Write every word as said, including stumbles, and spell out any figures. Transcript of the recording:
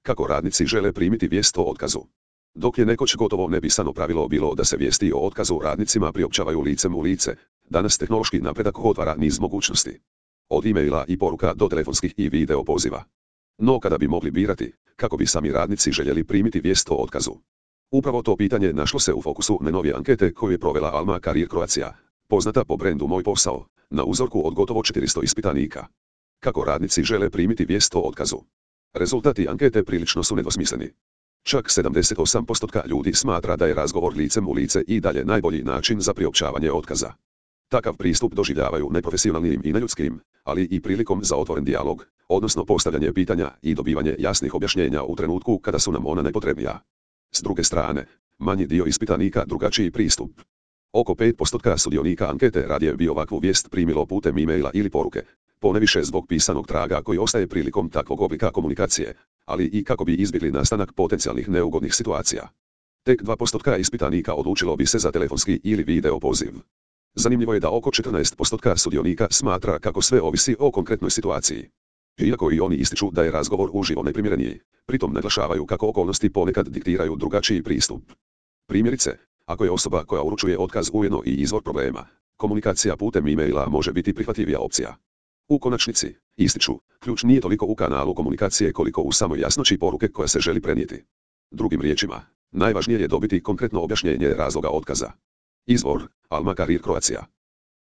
Kako radnici žele primiti vijest o otkazu. Dok je nekoć gotovo nepisano pravilo bilo da se vijesti o otkazu radnicima priopćavaju licem u lice, danas tehnološki napredak otvara niz mogućnosti. Od e-maila i poruka do telefonskih i video poziva. No kada bi mogli birati, kako bi sami radnici željeli primiti vijest o otkazu? Upravo to pitanje našlo se u fokusu najnovije ankete koju je provela Alma Career Croatia, poznata po brendu Moj posao, na uzorku od gotovo četiristo ispitanika. Kako radnici žele primiti vijest o otkazu? Rezultati ankete prilično su nedvosmisleni. Čak sedamdeset osam posto ljudi smatra da je razgovor licem u lice i dalje najbolji način za priopćavanje otkaza. Takav pristup doživljavaju neprofesionalnim i neljudskim, ali i prilikom za otvoren dijalog, odnosno postavljanje pitanja i dobivanje jasnih objašnjenja u trenutku kada su nam ona najpotrebnija. S druge strane, manji dio ispitanika drugačiji pristup. Oko pet posto sudionika ankete radije bi ovakvu vijest primilo putem e-maila ili poruke, poneviše zbog pisanog traga koji ostaje prilikom takvog oblika komunikacije, ali i kako bi izbjegli nastanak potencijalnih neugodnih situacija. Tek dva posto ispitanika odlučilo bi se za telefonski ili video poziv. Zanimljivo je da oko četrnaest posto sudionika smatra kako sve ovisi o konkretnoj situaciji. Iako i oni ističu da je razgovor uživo najprimjereniji, pritom naglašavaju kako okolnosti ponekad diktiraju drugačiji pristup. Primjerice, ako je osoba koja uručuje otkaz ujedno i izvor problema, komunikacija putem e-maila može biti prihvatljivija opcija. U konačnici, ističu, ključ nije toliko u kanalu komunikacije koliko u samoj jasnoći poruke koja se želi prenijeti. Drugim riječima, najvažnije je dobiti konkretno objašnjenje razloga otkaza. Izvor, Alma Career Croatia.